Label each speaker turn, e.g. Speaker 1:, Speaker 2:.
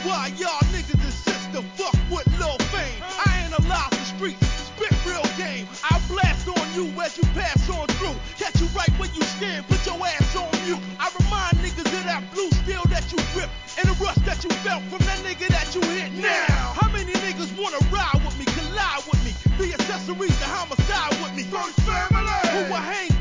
Speaker 1: why y'all niggas insist to fuck with Lil Fame. I analyze the streets, spit real game. I'll blast on you as you pass on through. Catch you right when you scared, put your ass on mute. I remind niggas of that blue steel that you ripped and the rush that you felt from that nigga that you hit now. How many niggas wanna ride with me, collide with me, be accessories to homicide with me? First family, who will hang